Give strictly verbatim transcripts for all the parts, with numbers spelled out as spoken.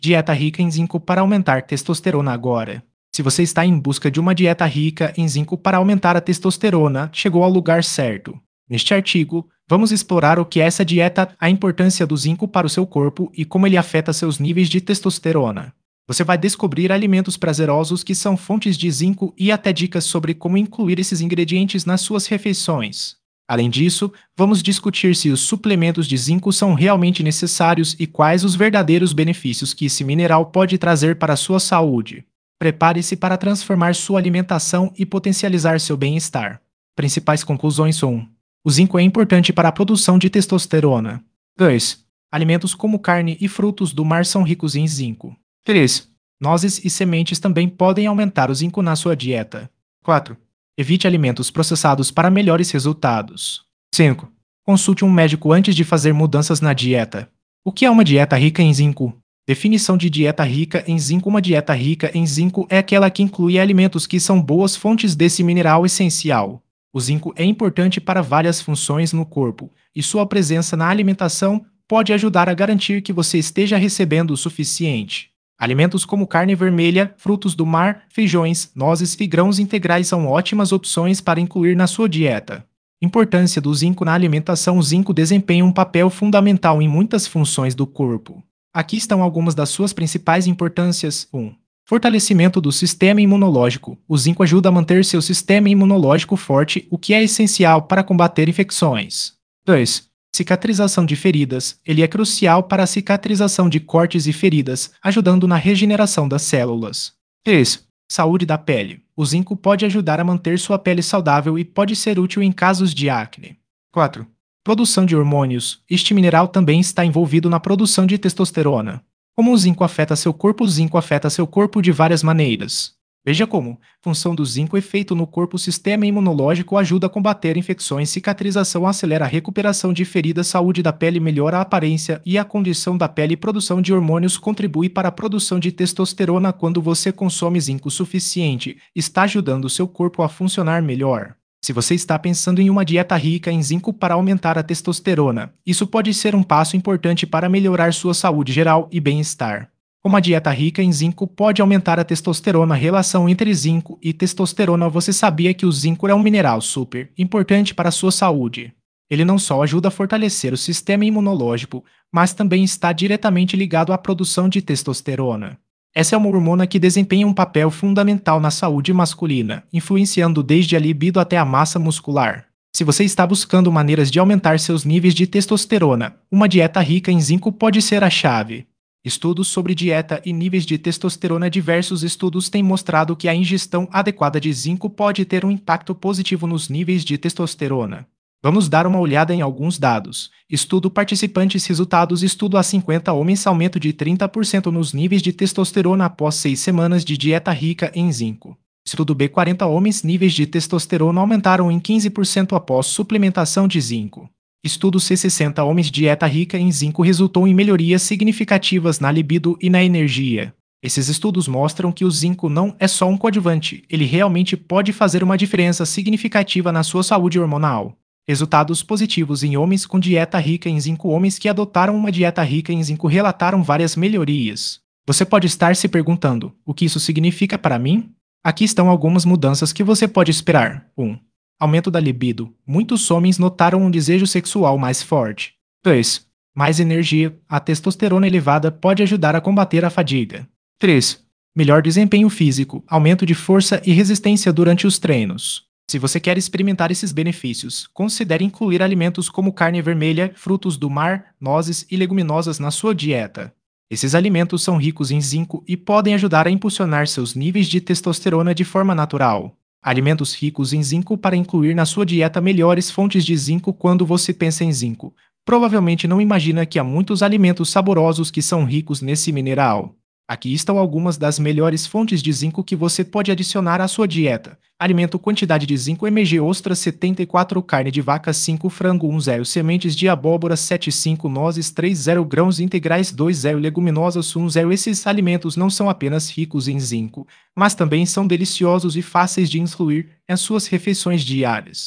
Dieta rica em zinco para aumentar testosterona agora. Se você está em busca de uma dieta rica em zinco para aumentar a testosterona, chegou ao lugar certo. Neste artigo, vamos explorar o que é essa dieta, a importância do zinco para o seu corpo e como ele afeta seus níveis de testosterona. Você vai descobrir alimentos prazerosos que são fontes de zinco e até dicas sobre como incluir esses ingredientes nas suas refeições. Além disso, vamos discutir se os suplementos de zinco são realmente necessários e quais os verdadeiros benefícios que esse mineral pode trazer para a sua saúde. Prepare-se para transformar sua alimentação e potencializar seu bem-estar. Principais conclusões um. O zinco é importante para a produção de testosterona. dois. Alimentos como carne e frutos do mar são ricos em zinco. três. Nozes e sementes também podem aumentar o zinco na sua dieta. quatro. Evite alimentos processados para melhores resultados. cinco. Consulte um médico antes de fazer mudanças na dieta. O que é uma dieta rica em zinco? Definição de dieta rica em zinco. Uma dieta rica em zinco é aquela que inclui alimentos que são boas fontes desse mineral essencial. O zinco é importante para várias funções no corpo, e sua presença na alimentação pode ajudar a garantir que você esteja recebendo o suficiente. Alimentos como carne vermelha, frutos do mar, feijões, nozes e grãos integrais são ótimas opções para incluir na sua dieta. Importância do zinco na alimentação. O zinco desempenha um papel fundamental em muitas funções do corpo. Aqui estão algumas das suas principais importâncias. um. Fortalecimento do sistema imunológico. O zinco ajuda a manter seu sistema imunológico forte, o que é essencial para combater infecções. dois. Cicatrização de feridas. Ele é crucial para a cicatrização de cortes e feridas, ajudando na regeneração das células. três. Saúde da pele. O zinco pode ajudar a manter sua pele saudável e pode ser útil em casos de acne. quatro. Produção de hormônios. Este mineral também está envolvido na produção de testosterona. Como o zinco afeta seu corpo? O zinco afeta seu corpo de várias maneiras. Veja como. Função do zinco: efeito no corpo. O sistema imunológico ajuda a combater infecções, cicatrização acelera a recuperação de feridas, saúde da pele melhora a aparência e a condição da pele, produção de hormônios contribui para a produção de testosterona. Quando você consome zinco suficiente, está ajudando seu corpo a funcionar melhor. Se você está pensando em uma dieta rica em zinco para aumentar a testosterona, isso pode ser um passo importante para melhorar sua saúde geral e bem-estar. Como a dieta rica em zinco pode aumentar a testosterona? A relação entre zinco e testosterona. Você sabia que o zinco é um mineral super importante para a sua saúde? Ele não só ajuda a fortalecer o sistema imunológico, mas também está diretamente ligado à produção de testosterona. Essa é uma hormona que desempenha um papel fundamental na saúde masculina, influenciando desde a libido até a massa muscular. Se você está buscando maneiras de aumentar seus níveis de testosterona, uma dieta rica em zinco pode ser a chave. Estudos sobre dieta e níveis de testosterona. Diversos estudos têm mostrado que a ingestão adequada de zinco pode ter um impacto positivo nos níveis de testosterona. Vamos dar uma olhada em alguns dados. Estudo participantes. Resultados: estudo a cinquenta homens, aumento de trinta por cento nos níveis de testosterona após seis semanas de dieta rica em zinco. Estudo B quarenta homens, níveis de testosterona aumentaram em quinze por cento após suplementação de zinco. Estudo C sessenta homens, dieta rica em zinco resultou em melhorias significativas na libido e na energia. Esses estudos mostram que o zinco não é só um coadjuvante, ele realmente pode fazer uma diferença significativa na sua saúde hormonal. Resultados positivos em homens com dieta rica em zinco. Homens que adotaram uma dieta rica em zinco relataram várias melhorias. Você pode estar se perguntando: o que isso significa para mim? Aqui estão algumas mudanças que você pode esperar. um. Aumento da libido. Muitos homens notaram um desejo sexual mais forte. dois. Mais energia. A testosterona elevada pode ajudar a combater a fadiga. três. Melhor desempenho físico. Aumento de força e resistência durante os treinos. Se você quer experimentar esses benefícios, considere incluir alimentos como carne vermelha, frutos do mar, nozes e leguminosas na sua dieta. Esses alimentos são ricos em zinco e podem ajudar a impulsionar seus níveis de testosterona de forma natural. Alimentos ricos em zinco para incluir na sua dieta. Melhores fontes de zinco. Quando você pensa em zinco, provavelmente não imagina que há muitos alimentos saborosos que são ricos nesse mineral. Aqui estão algumas das melhores fontes de zinco que você pode adicionar à sua dieta. Alimento: quantidade de zinco mg ostras setenta e quatro, carne de vaca cinco, frango um zero, sementes de abóbora sete cinco, nozes três zero, grãos integrais dois zero, leguminosas um zero. Esses alimentos não são apenas ricos em zinco, mas também são deliciosos e fáceis de incluir em suas refeições diárias.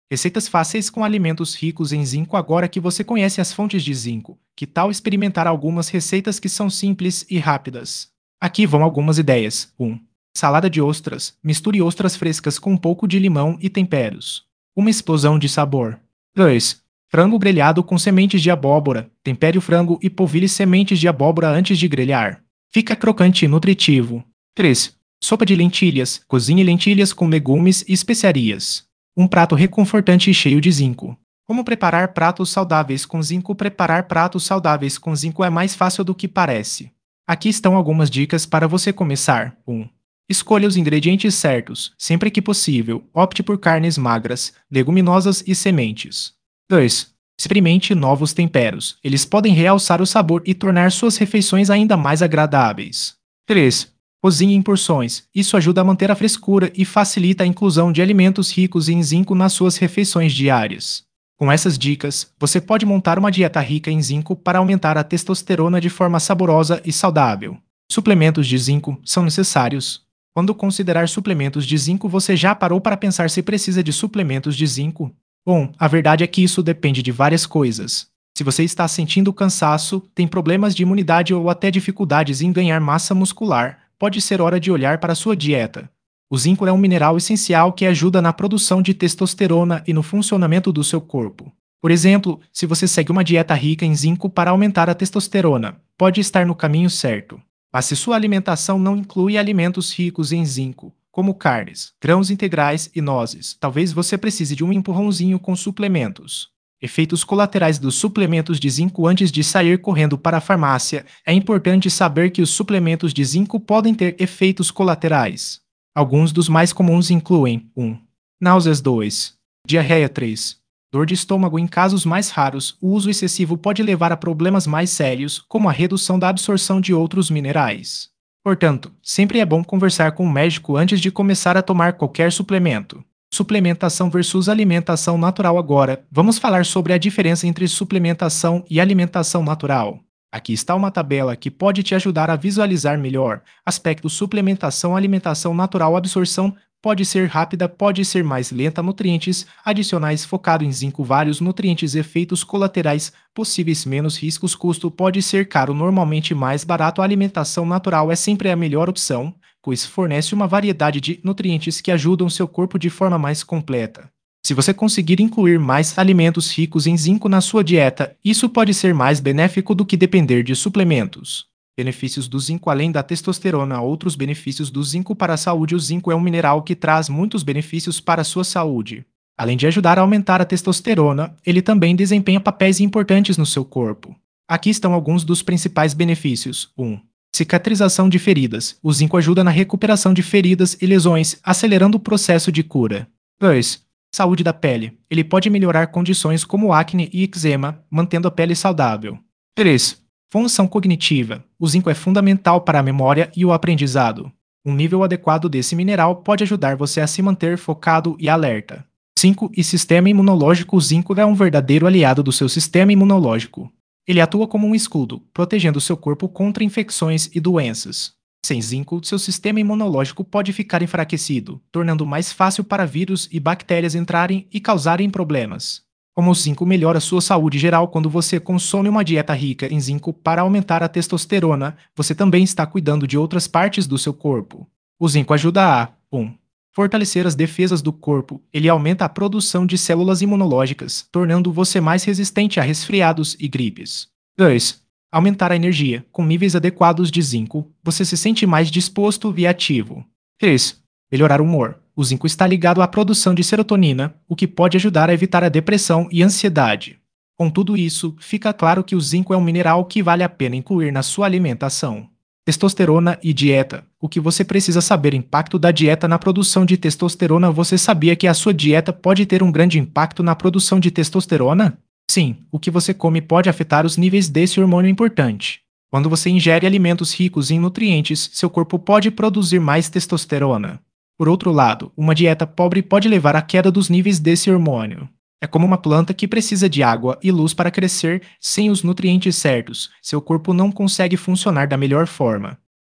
Receitas fáceis com alimentos ricos em zinco agora que você conhece as fontes de zinco. Que tal experimentar algumas receitas que são simples e rápidas? Aqui vão algumas ideias. um. Salada de ostras. Misture ostras frescas com um pouco de limão e temperos. Uma explosão de sabor. dois. Frango grelhado com sementes de abóbora. Tempere o frango e polvilhe sementes de abóbora antes de grelhar. Fica crocante e nutritivo. três. Sopa de lentilhas. Cozinhe lentilhas com legumes e especiarias. Um prato reconfortante e cheio de zinco. Como preparar pratos saudáveis com zinco? Preparar pratos saudáveis com zinco é mais fácil do que parece. Aqui estão algumas dicas para você começar. um. Escolha os ingredientes certos. Sempre que possível, opte por carnes magras, leguminosas e sementes. dois. Experimente novos temperos. Eles podem realçar o sabor e tornar suas refeições ainda mais agradáveis. três. Cozinhe em porções. Isso ajuda a manter a frescura e facilita a inclusão de alimentos ricos em zinco nas suas refeições diárias. Com essas dicas, você pode montar uma dieta rica em zinco para aumentar a testosterona de forma saborosa e saudável. Suplementos de zinco são necessários. Quando considerar suplementos de zinco, você já parou para pensar se precisa de suplementos de zinco? Bom, a verdade é que isso depende de várias coisas. Se você está sentindo cansaço, tem problemas de imunidade ou até dificuldades em ganhar massa muscular, pode ser hora de olhar para a sua dieta. O zinco é um mineral essencial que ajuda na produção de testosterona e no funcionamento do seu corpo. Por exemplo, se você segue uma dieta rica em zinco para aumentar a testosterona, pode estar no caminho certo. Mas se sua alimentação não inclui alimentos ricos em zinco, como carnes, grãos integrais e nozes, talvez você precise de um empurrãozinho com suplementos. Efeitos colaterais dos suplementos de zinco. Antes de sair correndo para a farmácia, é importante saber que os suplementos de zinco podem ter efeitos colaterais. Alguns dos mais comuns incluem um. Náuseas. dois. Diarreia. três. Dor de estômago. Em casos mais raros, o uso excessivo pode levar a problemas mais sérios, como a redução da absorção de outros minerais. Portanto, sempre é bom conversar com um médico antes de começar a tomar qualquer suplemento. Suplementação versus alimentação natural. Agora, vamos falar sobre a diferença entre suplementação e alimentação natural. Aqui está uma tabela que pode te ajudar a visualizar melhor. Aspecto: suplementação, alimentação natural. Absorção pode ser rápida, pode ser mais lenta. Nutrientes adicionais focado em zinco. Vários nutrientes. Efeitos colaterais possíveis. Menos riscos. Custo pode ser caro, normalmente mais barato. A alimentação natural é sempre a melhor opção, pois fornece uma variedade de nutrientes que ajudam seu corpo de forma mais completa. Se você conseguir incluir mais alimentos ricos em zinco na sua dieta, isso pode ser mais benéfico do que depender de suplementos. Benefícios do zinco. Além da testosterona, outros benefícios do zinco para a saúde. O zinco é um mineral que traz muitos benefícios para a sua saúde. Além de ajudar a aumentar a testosterona, ele também desempenha papéis importantes no seu corpo. Aqui estão alguns dos principais benefícios. um. Cicatrização de feridas. O zinco ajuda na recuperação de feridas e lesões, acelerando o processo de cura. dois. Saúde da pele. Ele pode melhorar condições como acne e eczema, mantendo a pele saudável. três. Função cognitiva. O zinco é fundamental para a memória e o aprendizado. Um nível adequado desse mineral pode ajudar você a se manter focado e alerta. cinco. E sistema imunológico. O zinco é um verdadeiro aliado do seu sistema imunológico. Ele atua como um escudo, protegendo seu corpo contra infecções e doenças. Sem zinco, seu sistema imunológico pode ficar enfraquecido, tornando mais fácil para vírus e bactérias entrarem e causarem problemas. Como o zinco melhora sua saúde geral. Quando você consome uma dieta rica em zinco para aumentar a testosterona, você também está cuidando de outras partes do seu corpo. O zinco ajuda a um. Fortalecer as defesas do corpo. Ele aumenta a produção de células imunológicas, tornando você mais resistente a resfriados e gripes. dois. Aumentar a energia. Com níveis adequados de zinco, você se sente mais disposto e ativo. três. Melhorar o humor. O zinco está ligado à produção de serotonina, o que pode ajudar a evitar a depressão e ansiedade. Com tudo isso, fica claro que o zinco é um mineral que vale a pena incluir na sua alimentação. Testosterona e dieta. O que você precisa saber: impacto da dieta na produção de testosterona. Você sabia que a sua dieta pode ter um grande impacto na produção de testosterona? Sim, o que você come pode afetar os níveis desse hormônio importante. Quando você ingere alimentos ricos em nutrientes, seu corpo pode produzir mais testosterona. Por outro lado, uma dieta pobre pode levar à queda dos níveis desse hormônio. É como uma planta que precisa de água e luz para crescer. Sem os nutrientes certos, seu corpo não consegue funcionar da melhor forma.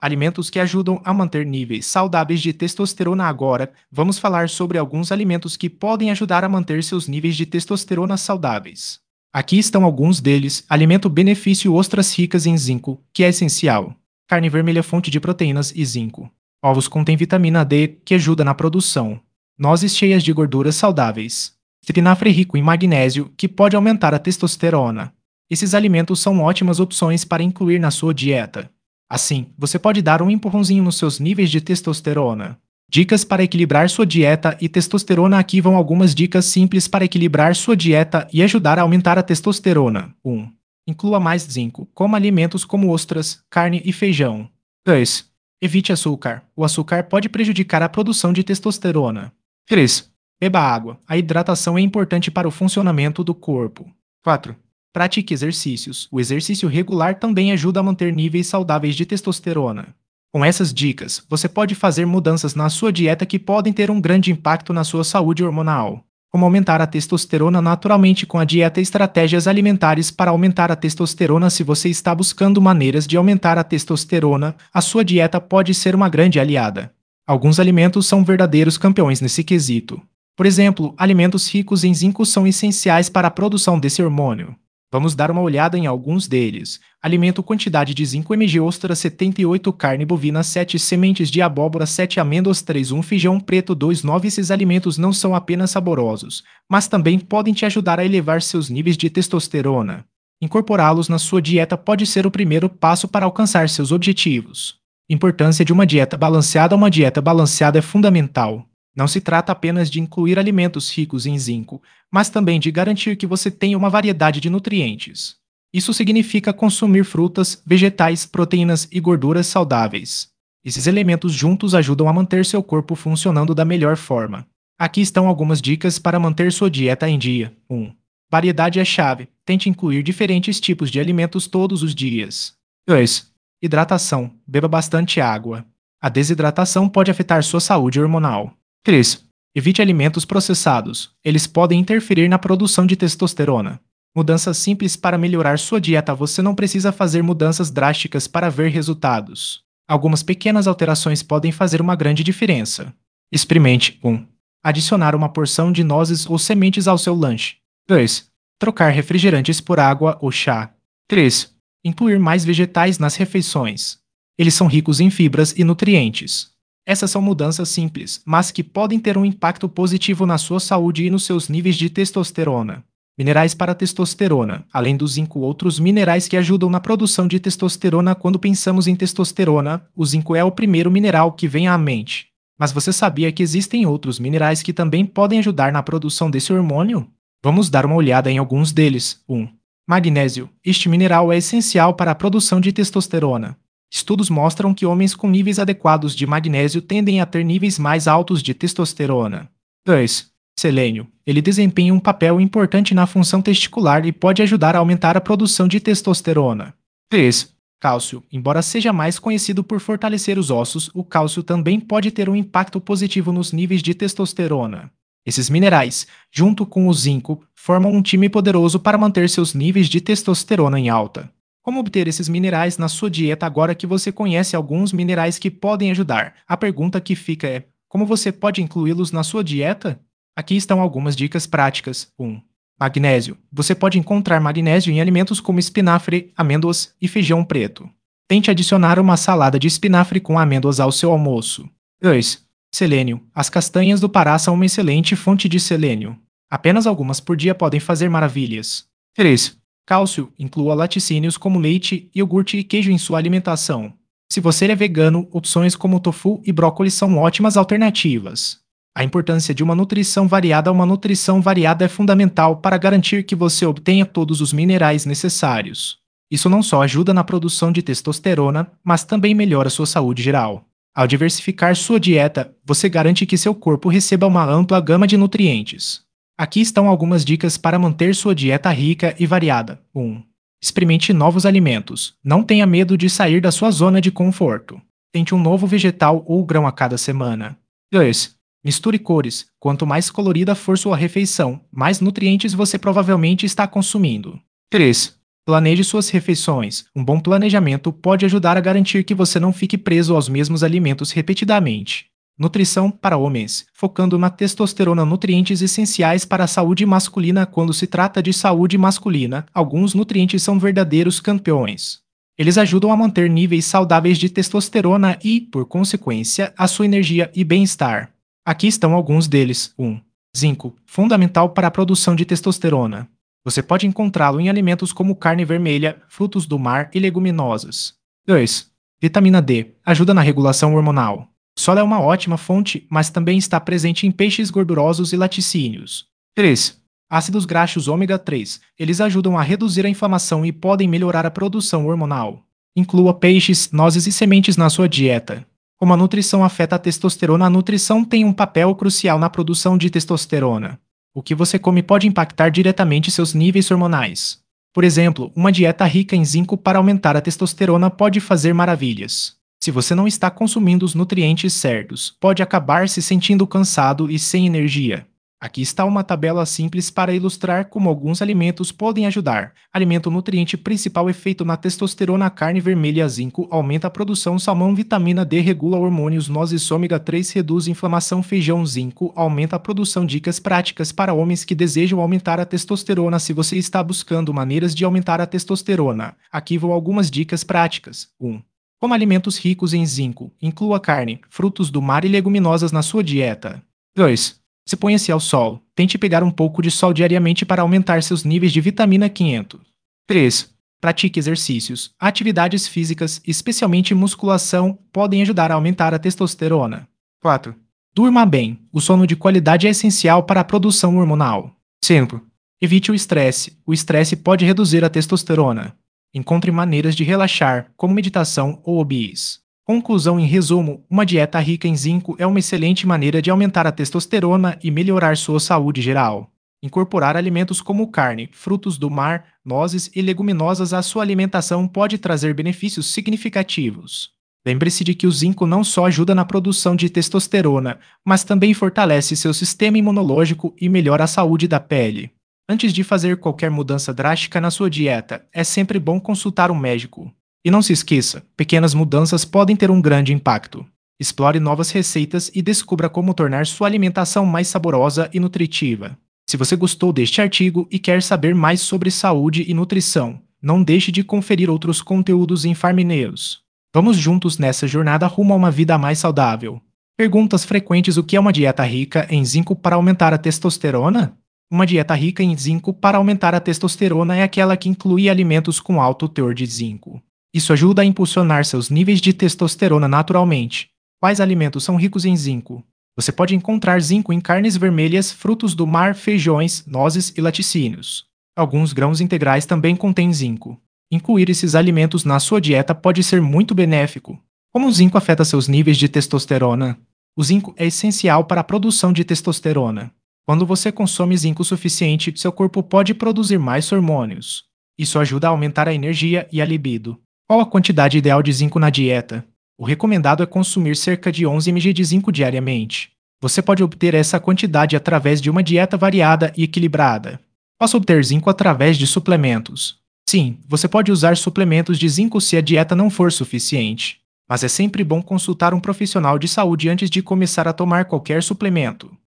Alimentos que ajudam a manter níveis saudáveis de testosterona. Agora, vamos falar sobre alguns alimentos que podem ajudar a manter seus níveis de testosterona saudáveis. Aqui estão alguns deles. Alimento benefício: ostras ricas em zinco, que é essencial. Carne vermelha, fonte de proteínas e zinco. Ovos contêm vitamina D, que ajuda na produção. Nozes cheias de gorduras saudáveis. Espinafre rico em magnésio, que pode aumentar a testosterona. Esses alimentos são ótimas opções para incluir na sua dieta. Assim, você pode dar um empurrãozinho nos seus níveis de testosterona. Dicas para equilibrar sua dieta e testosterona. Aqui vão algumas dicas simples para equilibrar sua dieta e ajudar a aumentar a testosterona. um. Inclua mais zinco. Coma alimentos como ostras, carne e feijão. dois. Evite açúcar. O açúcar pode prejudicar a produção de testosterona. três. Beba água. A hidratação é importante para o funcionamento do corpo. quatro. Pratique exercícios. O exercício regular também ajuda a manter níveis saudáveis de testosterona. Com essas dicas, você pode fazer mudanças na sua dieta que podem ter um grande impacto na sua saúde hormonal. Como aumentar a testosterona naturalmente com a dieta e estratégias alimentares para aumentar a testosterona. Se você está buscando maneiras de aumentar a testosterona, a sua dieta pode ser uma grande aliada. Alguns alimentos são verdadeiros campeões nesse quesito. Por exemplo, alimentos ricos em zinco são essenciais para a produção desse hormônio. Vamos dar uma olhada em alguns deles. Alimento: quantidade de zinco mg, ostras setenta e oito, carne bovina sete, sementes de abóbora sete, amêndoas três, um, feijão preto dois, nove. Esses alimentos não são apenas saborosos, mas também podem te ajudar a elevar seus níveis de testosterona. Incorporá-los na sua dieta pode ser o primeiro passo para alcançar seus objetivos. Importância de uma dieta balanceada. Uma dieta balanceada é fundamental. Não se trata apenas de incluir alimentos ricos em zinco, mas também de garantir que você tenha uma variedade de nutrientes. Isso significa consumir frutas, vegetais, proteínas e gorduras saudáveis. Esses elementos juntos ajudam a manter seu corpo funcionando da melhor forma. Aqui estão algumas dicas para manter sua dieta em dia. um. Variedade é chave. Tente incluir diferentes tipos de alimentos todos os dias. dois. Hidratação. Beba bastante água. A desidratação pode afetar sua saúde hormonal. três. Evite alimentos processados. Eles podem interferir na produção de testosterona. Mudanças simples para melhorar sua dieta. Você não precisa fazer mudanças drásticas para ver resultados. Algumas pequenas alterações podem fazer uma grande diferença. Experimente. um. Adicionar uma porção de nozes ou sementes ao seu lanche. dois. Trocar refrigerantes por água ou chá. três. Incluir mais vegetais nas refeições. Eles são ricos em fibras e nutrientes. Essas são mudanças simples, mas que podem ter um impacto positivo na sua saúde e nos seus níveis de testosterona. Minerais para testosterona. Além do zinco, outros minerais que ajudam na produção de testosterona. Quando pensamos em testosterona, o zinco é o primeiro mineral que vem à mente. Mas você sabia que existem outros minerais que também podem ajudar na produção desse hormônio? Vamos dar uma olhada em alguns deles. um. Magnésio. Este mineral é essencial para a produção de testosterona. Estudos mostram que homens com níveis adequados de magnésio tendem a ter níveis mais altos de testosterona. dois. Selênio. Ele desempenha um papel importante na função testicular e pode ajudar a aumentar a produção de testosterona. três. Cálcio. Embora seja mais conhecido por fortalecer os ossos, o cálcio também pode ter um impacto positivo nos níveis de testosterona. Esses minerais, junto com o zinco, formam um time poderoso para manter seus níveis de testosterona em alta. Como obter esses minerais na sua dieta? Agora que você conhece alguns minerais que podem ajudar, a pergunta que fica é: como você pode incluí-los na sua dieta? Aqui estão algumas dicas práticas. um. Magnésio. Você pode encontrar magnésio em alimentos como espinafre, amêndoas e feijão preto. Tente adicionar uma salada de espinafre com amêndoas ao seu almoço. dois. Selênio. As castanhas do Pará são uma excelente fonte de selênio. Apenas algumas por dia podem fazer maravilhas. três. Cálcio. Inclua laticínios como leite, iogurte e queijo em sua alimentação. Se você é vegano, opções como tofu e brócolis são ótimas alternativas. A importância de uma nutrição variada. Uma nutrição variada é fundamental para garantir que você obtenha todos os minerais necessários. Isso não só ajuda na produção de testosterona, mas também melhora sua saúde geral. Ao diversificar sua dieta, você garante que seu corpo receba uma ampla gama de nutrientes. Aqui estão algumas dicas para manter sua dieta rica e variada. um. Experimente novos alimentos. Não tenha medo de sair da sua zona de conforto. Tente um novo vegetal ou grão a cada semana. dois. Misture cores. Quanto mais colorida for sua refeição, mais nutrientes você provavelmente está consumindo. três. Planeje suas refeições. Um bom planejamento pode ajudar a garantir que você não fique preso aos mesmos alimentos repetidamente. Nutrição para homens, focando na testosterona, nutrientes essenciais para a saúde masculina. Quando se trata de saúde masculina, alguns nutrientes são verdadeiros campeões. Eles ajudam a manter níveis saudáveis de testosterona e, por consequência, a sua energia e bem-estar. Aqui estão alguns deles. um. Zinco, fundamental para a produção de testosterona. Você pode encontrá-lo em alimentos como carne vermelha, frutos do mar e leguminosas. dois. Vitamina D, ajuda na regulação hormonal. O sol é uma ótima fonte, mas também está presente em peixes gordurosos e laticínios. três. Ácidos graxos ômega três. Eles ajudam a reduzir a inflamação e podem melhorar a produção hormonal. Inclua peixes, nozes e sementes na sua dieta. Como a nutrição afeta a testosterona, a nutrição tem um papel crucial na produção de testosterona. O que você come pode impactar diretamente seus níveis hormonais. Por exemplo, uma dieta rica em zinco para aumentar a testosterona pode fazer maravilhas. Se você não está consumindo os nutrientes certos, pode acabar se sentindo cansado e sem energia. Aqui está uma tabela simples para ilustrar como alguns alimentos podem ajudar. Alimento nutriente principal: efeito na testosterona, carne vermelha, zinco, aumenta a produção, salmão, vitamina D, regula hormônios, nozes, ômega três, reduz inflamação, feijão, zinco, aumenta a produção. Dicas práticas para homens que desejam aumentar a testosterona. Se você está buscando maneiras de aumentar a testosterona, aqui vão algumas dicas práticas. um. Coma alimentos ricos em zinco, inclua carne, frutos do mar e leguminosas na sua dieta. dois. Exponha-se ao sol. Tente pegar um pouco de sol diariamente para aumentar seus níveis de vitamina quinhentos. três. Pratique exercícios. Atividades físicas, especialmente musculação, podem ajudar a aumentar a testosterona. quatro. Durma bem. O sono de qualidade é essencial para a produção hormonal. cinco. Evite o estresse. O estresse pode reduzir a testosterona. Encontre maneiras de relaxar, como meditação ou hobbies. Conclusão: em resumo, uma dieta rica em zinco é uma excelente maneira de aumentar a testosterona e melhorar sua saúde geral. Incorporar alimentos como carne, frutos do mar, nozes e leguminosas à sua alimentação pode trazer benefícios significativos. Lembre-se de que o zinco não só ajuda na produção de testosterona, mas também fortalece seu sistema imunológico e melhora a saúde da pele. Antes de fazer qualquer mudança drástica na sua dieta, é sempre bom consultar um médico. E não se esqueça, pequenas mudanças podem ter um grande impacto. Explore novas receitas e descubra como tornar sua alimentação mais saborosa e nutritiva. Se você gostou deste artigo e quer saber mais sobre saúde e nutrição, não deixe de conferir outros conteúdos em Farm News. Vamos juntos nessa jornada rumo a uma vida mais saudável. Perguntas frequentes: o que é uma dieta rica em zinco para aumentar a testosterona? Uma dieta rica em zinco para aumentar a testosterona é aquela que inclui alimentos com alto teor de zinco. Isso ajuda a impulsionar seus níveis de testosterona naturalmente. Quais alimentos são ricos em zinco? Você pode encontrar zinco em carnes vermelhas, frutos do mar, feijões, nozes e laticínios. Alguns grãos integrais também contêm zinco. Incluir esses alimentos na sua dieta pode ser muito benéfico. Como o zinco afeta seus níveis de testosterona? O zinco é essencial para a produção de testosterona. Quando você consome zinco suficiente, seu corpo pode produzir mais hormônios. Isso ajuda a aumentar a energia e a libido. Qual a quantidade ideal de zinco na dieta? O recomendado é consumir cerca de onze mililitros de zinco diariamente. Você pode obter essa quantidade através de uma dieta variada e equilibrada. Posso obter zinco através de suplementos. Sim, você pode usar suplementos de zinco se a dieta não for suficiente. Mas é sempre bom consultar um profissional de saúde antes de começar a tomar qualquer suplemento.